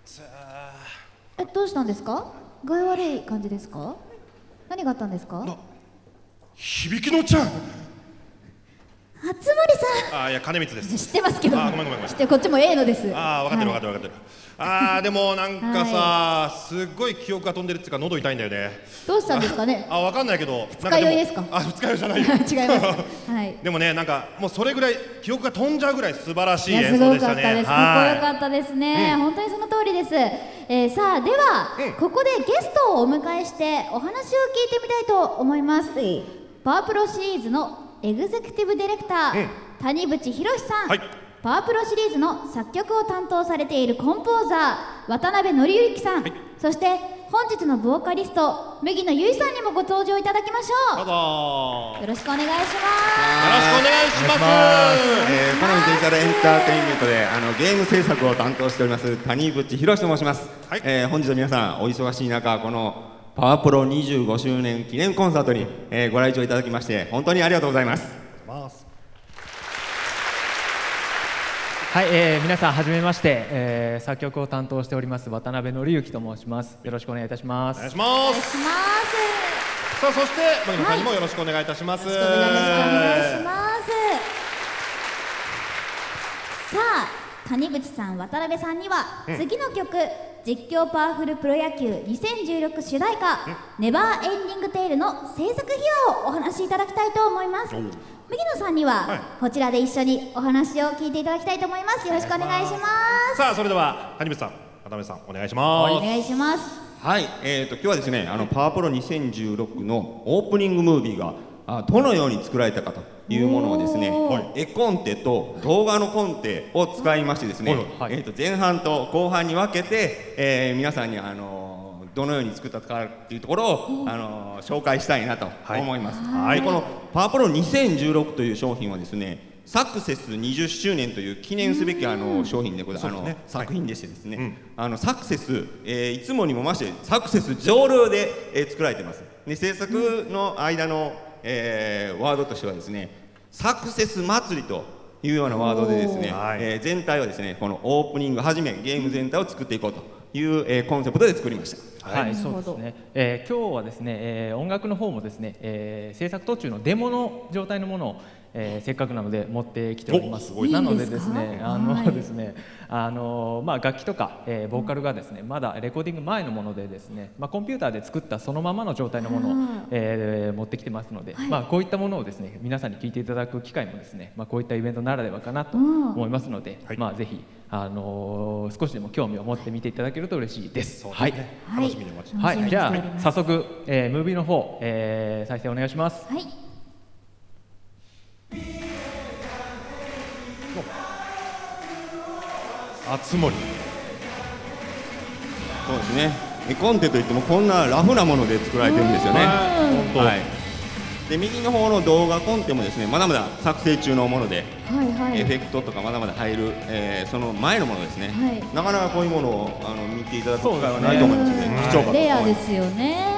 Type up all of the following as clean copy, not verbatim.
どうしたんですか？具合悪い感じですか？何があったんですか？ 響きのちゃん。 熱森さん。 いや金光です。 知ってますけど。 ごめん。 知ってこっちも A のです。 分かってる。でもなんかさ、すっごい記憶が飛んでるっていうか喉痛いんだよね。 どうしたんですかね。 分かんないけど。 二日酔いですか？ 二日酔いじゃないよ。 違います。はい。 でもね、なんかもうそれぐらい記憶が飛んじゃうぐらい素晴らしい演すご奏でしたね。 かったです。かっこよかったですね。本当にその通りです。さあでは、ここでゲストをお迎えしてお話を聞いてみたいと思います。パワープロシリーズのエグゼクティブディレクター、谷渕博さん、パワープロシリーズの作曲を担当されているコンポーザー渡辺則之さん、そして本日のボーカリスト麦野由依さんにもご登場いただきましょう。 どうぞよろしくお願いします。 よろしくお願いします。 コナミデジタルエンターテインメントでゲーム制作を担当しております谷渕博と申します。本日は皆さんお忙しい中、このパワープロ25周年記念コンサートにご来場いただきまして本当にありがとうございます。 はい、皆さんはじめまして、作曲を担当しております渡辺則之と申します。よろしくお願いいたします。 お願いします。さあそして麦野さんにもよろしくお願いいたします。 よろしくお願いします。さあ谷渕さん渡辺さんには次の曲、実況パワフルプロ野球2016主題歌ネバーエンディングテールの制作秘話をお話しいただきたいと思います。麦野さんにはこちらで一緒にお話を聞いていただきたいと思います。よろしくお願いします。 さあそれでは谷渕さん渡辺さんお願いします。 お願いします。 はい、今日はですねパワープロ2016のオープニングムービーがどのように作られたかというものをですね、絵コンテと動画のコンテを使いましてですね、前半と後半に分けて、皆さんにどのように作ったかっていうところを紹介したいなと思います。でこのパワープロ2016という商品はですねサクセス20周年という記念すべき商品で作品でしてですね、サクセス、いつもにも増してサクセス上流で、作られています。で制作の間のワードとしてはですねサクセス祭りというようなワードでですね、全体はですねこのオープニングはじめゲーム全体を作っていこうという、コンセプトで作りました。 はい、そうですね。今日はですね、音楽の方もですね、制作途中のデモの状態のものを、せっかくなので持ってきております。なのでですね、楽器とか、ボーカルがですねまだレコーディング前のものでですね、コンピューターで作ったそのままの状態のものを、持ってきてますので、こういったものをですね皆さんに聞いていただく機会もですね、こういったイベントならではかなと思いますので、ぜひ少しでも興味を持って見ていただけると嬉しいです。 はい、楽しみにお待ちしてます。 じゃあ早速、ムービーの方、再生お願いします。 熱森。 そうですね。絵コンテといってもこんなラフなもので作られてるんですよね。で右の方の動画コンテもですねまだまだ作成中のもので、エフェクトとかまだまだ入る、その前のものですね、なかなかこういうものを見ていただく機会はないと思いますので、貴重かと思います。 レアですよね。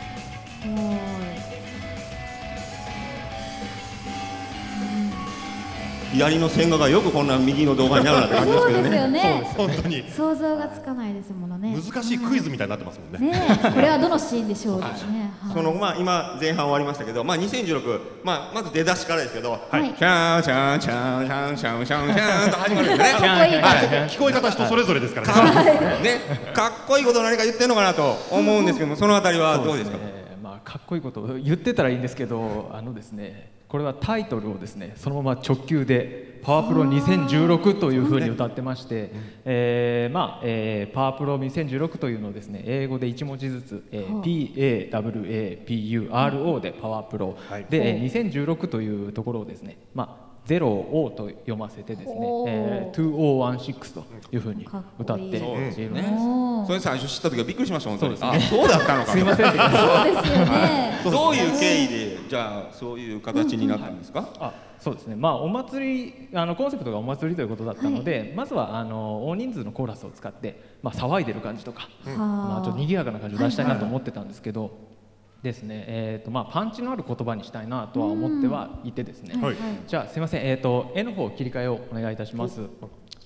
左の線画がよくこんな右の動画になるなって感じですけどね。 そうですよね。 本当に想像がつかないですものね。 難しいクイズみたいになってますもんね。 これはどのシーンでしょうですね。 今前半終わりましたけど、2016まず出だしからですけど、シャンシャンシャンシャンシャンシャンシャンと始まるんですね。 聞こえ方人それぞれですからね。 かっこいいこと何か言ってんのかなと思うんですけども、そのあたりはどうですか。 かっこいいことを言ってたらいいんですけど、ですねこれはタイトルをですねそのまま直球でパワープロ2016というふうに歌ってまして、パワープロ2016というのをですね英語で1文字ずつ、PAWAPURO でパワープロ、で2016というところをですね0O と読ませてですね、2016というふうに歌っているんです。 それ最初知った時はびっくりしました本当に。そうだったのか。 すいません。 そうですよね。 どういう経緯でじゃあそういう形になったんですか。 そうですね。お祭りコンセプトがお祭りということだったので、まずは大人数のコーラスを使って騒いでる感じとか、ちょっと賑やかな感じを出したいなと思ってたんですけど。ですね、パンチのある言葉にしたいなとは思ってはいてですね、じゃあすいません、絵の方切り替えをお願いいたします。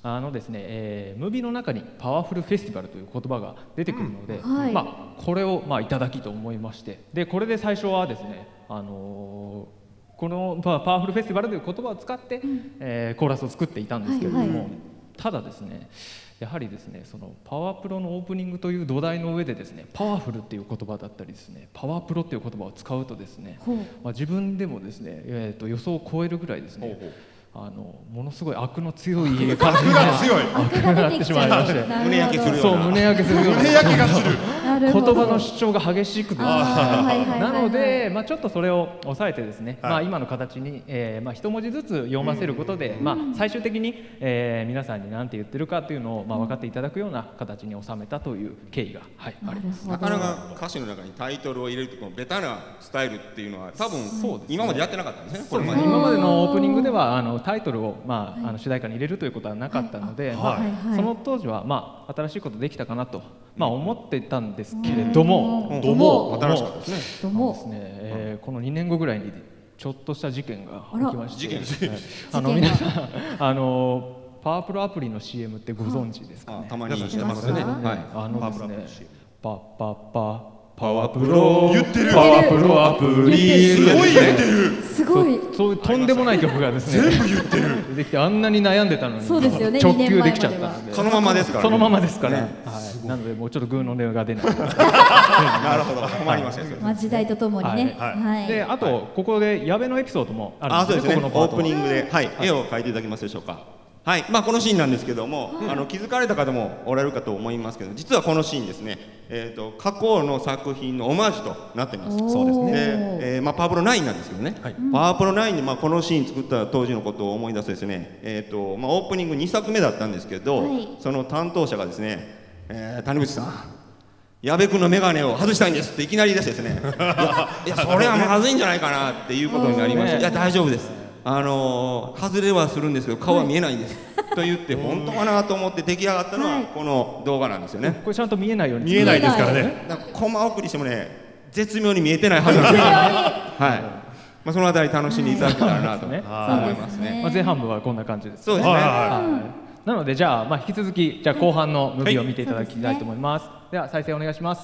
ですね、ムービーの中にパワフルフェスティバルという言葉が出てくるので、 はいこれをいただきと思いまして、でこれで最初はですね、このパワフルフェスティバルという言葉を使って、コーラスを作っていたんですけれども、 はいはいただですね、やはりですね、そのパワープロのオープニングという土台の上でですね、パワフルっていう言葉だったりですね、パワープロっていう言葉を使うとですね、 ほう自分でもですね、予想を超えるぐらいですね、ものすごい悪の強い感じが強い悪が出てきちゃう。 なってしまいましてなるほど胸焼けするよそう胸焼けするような胸焼けがする言なるほど葉の主張が激しくですね、 はいはいはいはいなので、ちょっとそれを抑えてですね、 はい今の形に、一文字ずつ読ませることで、最終的に、皆さんに何て言ってるかというのを、分かっていただくような形に収めたという経緯が、あります。 なかなか歌詞の中にタイトルを入れるとこのベタなスタイルっていうのは多分そうですね今までやってなかったんですね。これまで今までのオープニングではタイトルを、主題歌に入れるということはなかったので、 はいはいその当時は、新しいことできたかなと、思っていたんですけれども、 どうも新しかったですね。 どうもですね、この2年後ぐらいにちょっとした事件が起きまして、 事件が皆さんパワープロアプリの CM ってご存知ですかね。 たまにしてますね。 知ってはい。 ですね、パワープロ言ってるパワープロアプリすごい言ってるすごいそういうとんでもない曲がですね全部言ってるできて、あんなに悩んでたのにそうですよね直 2年前までは球できちゃったので、 そのままですからね。 そのままですかね。 ねはい。なのでもうちょっとグーの音が出ない。 なるほど。困りましたよ。それ時代とともにねはいはいで、あとここで矢部のエピソードもあるんですね。 そうですね。オープニグ。 ングで、はい、絵を描いていただけますでしょうか。はい、このシーンなんですけども、気づかれた方もおられるかと思いますけど、実はこのシーンですね、過去の作品のオマージュとなっています。 そうですねで、パワープロ9なんですけどね、パワープロ9にこのシーン作った当時のことを思い出すとですね、オープニング2作目だったんですけど、 はいその担当者がですね、谷口さん、矢部君の眼鏡を外したいんですっていきなり出してですねいやそれはまずいんじゃないかなっていうことになりまして、いや大丈夫です、外れはするんですけど顔は見えないんです、と言って本当かなと思って出来上がったのはこの動画なんですよね。 これちゃんと見えないように見えないですからねだからコマ送りしてもね絶妙に見えてないはずなんですよはい、そのあたり楽しんでいただけたらなと思いますね。 前半部はこんな感じです。 そうですね。 はいなのでじゃあ、引き続きじゃあ後半のムービーを見ていただきたいと思います。では再生お願いします。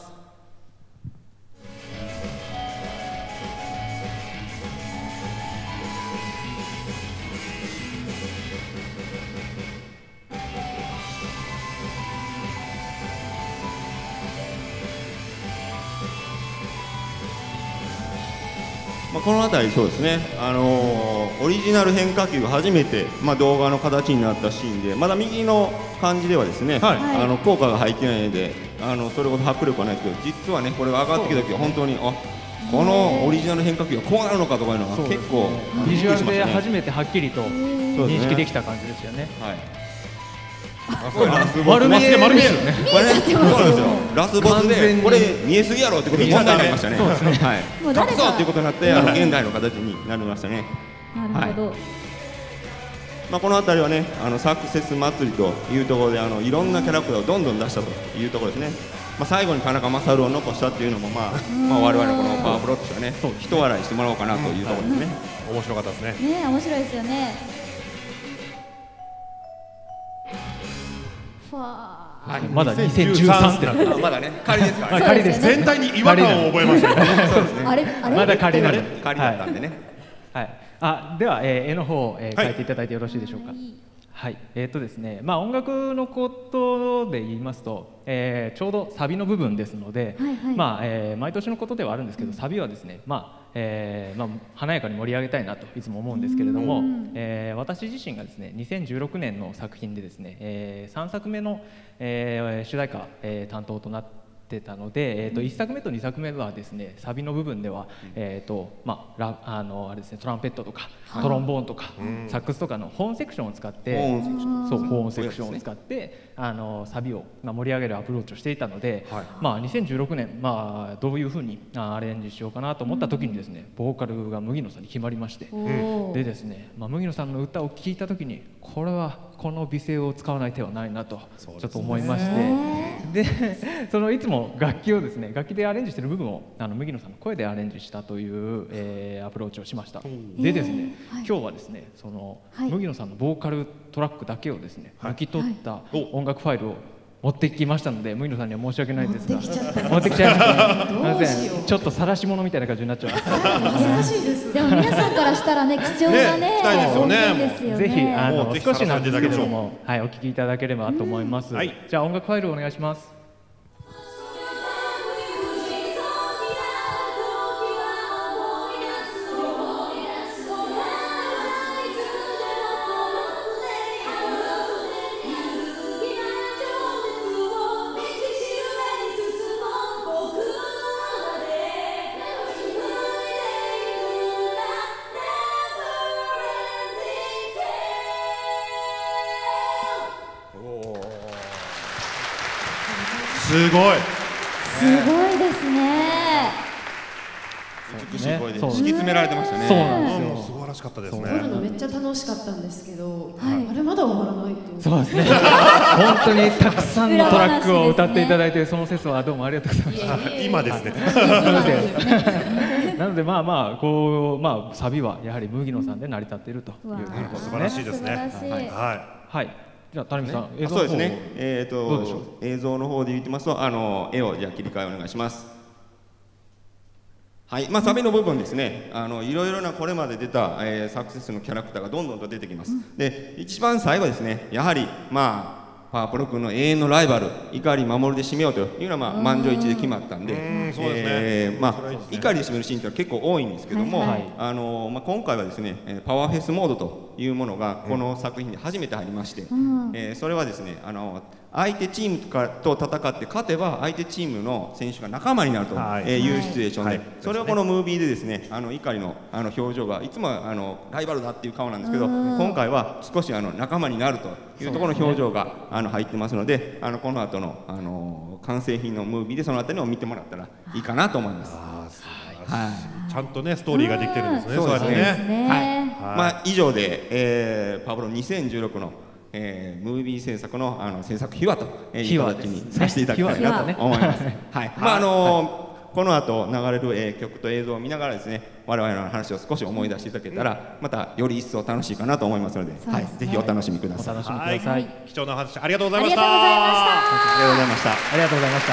この辺りそうですね、オリジナル変化球が初めて、動画の形になったシーンで、まだ右の感じではですね、 はい効果が入ってないのでそれほど迫力はないですけど、実はねこれが上がってきた時は本当にこのオリジナル変化球がこうなるのかとかいうのは結構ビジュアルでびっくりしましたね。 初めてはっきりと認識できた感じですよね。 丸見え丸見えこれね、そうなんですよ。ラスボス完全にでこれ見えすぎやろってことで問題になりましたね。 もうはい。 誰か隠そうっていうことになって現代の形になりましたね。 なるほどこの辺りはね、サクセス祭りというところでいろんなキャラクターをどんどん出したというところですね。最後に田中将大を残したっていうのも我々のこのパワープロとしてはね、一笑いしてもらおうかなというところですね。 面白かったですねね面白いですよねファーまだ2013ってまだね、仮ですからね。 仮です。 全体に違和感を覚えましたねあれあれまだ仮なの。 仮だったんでね。 はい。では、絵の方を、描いていただいてよろしいでしょうか。はい。ですね、音楽のことで言いますと、ちょうどサビの部分ですので、毎年のことではあるんですけど、サビはですね、華やかに盛り上げたいなといつも思うんですけれども、私自身がですね、2016年の作品でですね、3作目の、主題歌、担当となってたので、1作目と2作目はですね、サビの部分では、あれですね、トランペットとかトロンボーンとかサックスとかのホーンセクションを使ってホーンセクションを使ってサビを盛り上げるアプローチをしていたので、2016年どういうふうにアレンジしようかなと思った時にですね、ボーカルが麦野さんに決まりまして、でですね、麦野さんの歌を聴いた時にこれはこの美声を使わない手はないなとちょっと思いまして、でそのいつも楽器をですね、楽器でアレンジしている部分を麦野さんの声でアレンジしたという、アプローチをしました。でですね、今日はですね、その麦野さんのボーカルトラックだけをですね、抜き取った音楽ファイルを持ってきましたので、麦野さんには申し訳ないんですが、持ってきちゃいましたね。ちょっと晒し物みたいな感じになっちゃいました。 難しいです。でも皆さんからしたらね、貴重なね、 したいですよね。 ぜひ少しなんですけれども、はい、お聞きいただければと思います。じゃあ音楽ファイルお願いします。 すごい。 すごいですね。 美しい声で敷き詰められてましたね。 そうなんですよ。 素晴らしかったですね。 撮るのめっちゃ楽しかったんですけど、あれまだ終わらないって思って。 そうですね。本当にたくさんのトラックを歌っていただいて、その説はどうもありがとうございました。 今ですね。 なのでまあまあこうサビはやはり麦野さんで成り立っているということですね。 素晴らしいですね。 はい。じゃあ谷見さん、映像そうですね。 どうでしょう。 映像の方で言ってますと、絵をじゃあ切り替えお願いします。はい、サビの部分ですね、いろいろなこれまで出た、サクセスのキャラクターがどんどんと出てきます。で、一番最後ですね、やはりパワプロ君の永遠のライバル碇守で締めようというのは満場一致で決まったんで、碇で締めるシーンって結構多いんですけども、今回はですねパワーフェスモードというものがこの作品で初めてありまして、それはですね相手チームと戦って勝てば相手チームの選手が仲間になるというシチュエーションで、それをこのムービーでですね碇の表情がいつもライバルだっていう顔なんですけど、今回は少し仲間になるというところの表情が入ってますので、この後の完成品のムービーでそのあたりを見てもらったらいいかなと思います。 ちゃんとねストーリーができてるんですね。 そうですね。 以上でパワプロ2016のムービー制作の制作秘話という形にさせていただきたいなと思います。この後流れる曲と映像を見ながらですね、我々の話を少し思い出していただけたら、またより一層楽しいかなと思いますので、ぜひお楽しみください。 貴重な話ありがとうございました。 ありがとうございました。 ありがとうございました。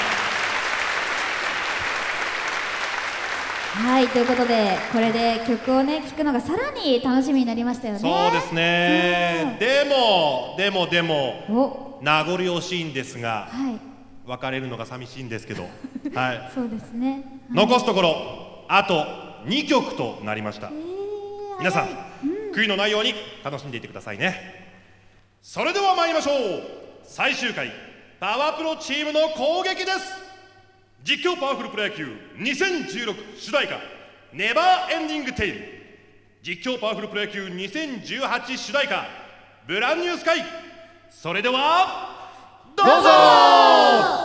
はい、ということでこれで曲をね聴くのがさらに楽しみになりましたよね。 そうですね。でも名残惜しいんですが、別れるのが寂しいんですけど、 そうですね。 残すところあと2曲となりました。皆さん悔いのないように楽しんでいってくださいね。それでは参りましょう。最終回パワプロチームの攻撃です。実況パワフルプロ野球2016主題歌ネバーエンディングテイル、実況パワフルプロ野球2018主題歌ブランニュースカイ。それではどうぞ。